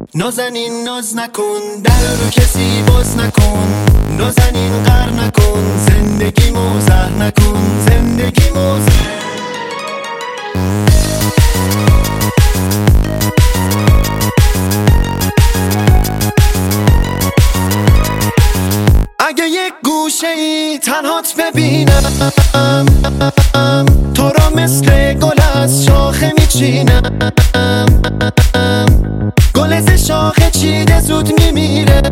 نازنین ناز نکن، در رو کسی باز نکن. نازنین قهر نکن، زندگی موزه نکن، زندگی موزه. اگه یک گوشه ای تنهات ببینم، تو را مثل گل از شاخه میچینم. گل ز شاخه چیده زود میمیره،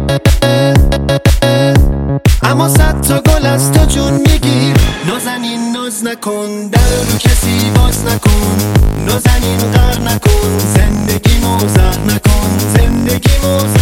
اما صد تا گل از تو جون میگیر. نازنین ناز نکن، در رو کسی باز نکن. نازنین قهر نکن، زندگی موزه نکن، زندگی موزه.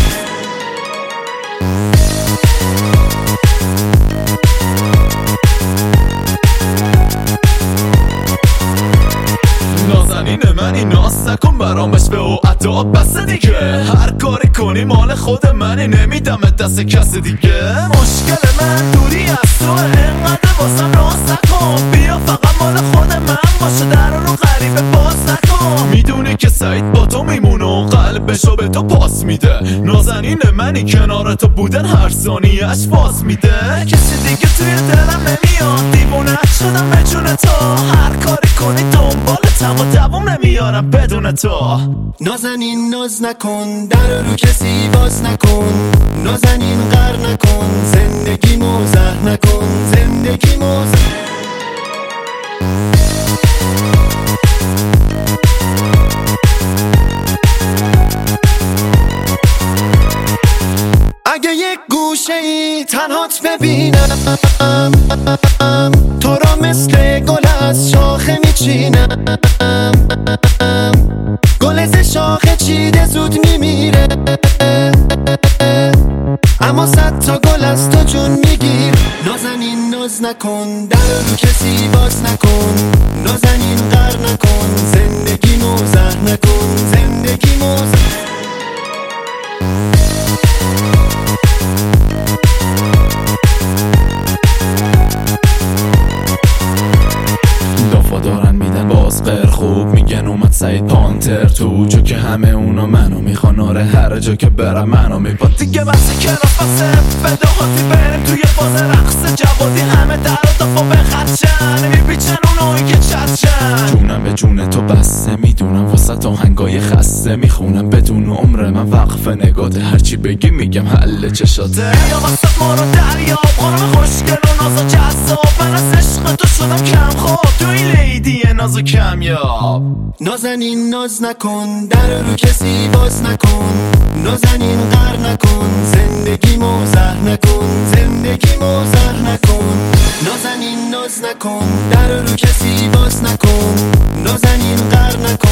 نازنین منی، ناز نکن برامش به او اداب بس دیگه. هر کاری کنی مال خود منی، نمیدم دست کس دیگه. مشکل من دوری از تو، انقدر واسم راست نکن. بیا فقط مال خود من باشه، در رو غریبه باز نکن. میدونی که سعید با تو میمونه و قلبشو به تو پاس میده. نازنین منی، کنار تو بودن هر ثانیه‌اش باز میده. کسی دیگه توی دلم نمیاد، دیوونه شدم به جون تو. هر کاری کنی دنبالتم و دوام نمیارم بدون تو. نازنین ناز نکن، در رو کسی باز نکن. نازنین قهر نکن، زندگی موزه نکن، زندگی موزه. اگه یک گوشه ای تنهات ببینم، تو را مثل گل از شاخه میچینم. گل ز شاخه چیده زود میمیره، اما صد تا گل از تو جون میگیر. نازنین ناز نکن، در رو کسی باز نکن. نازنین قهر نکن، زندگی موزه نکن، زندگی موزه. دارن میدن باز غیر خوب، میگن اومد سعید پانتر تو. چون که همه اونا منو میخوان، آره هر جا که برم منو میپاد. دیگه بس کلاس بسه فداحاتی، بریم توی فاز رقص جوادی. همه در و دفا بخرچن، میپیچن اونایی که چتشن. جونم به جون تو بسته، میدونم واسه آهنگای خسته. میخونم بدون عمر من وقف نگاته، هرچی بگی میگم حل چشاته. یا واسه ما رو دریاب، خانم خوشگل و ناز و جذاب. من از عشق تو شدم کم خواب، تو این لیدی ناز و کمیاب. نازنین ناز نکن، در رو کسی باز نکن. نازنین قهر نکن، زندگی موزه نکن، زندگی موزه نکن. نازنین ناز نکن، در رو کسی باز نکن. نازنین قهر نکن.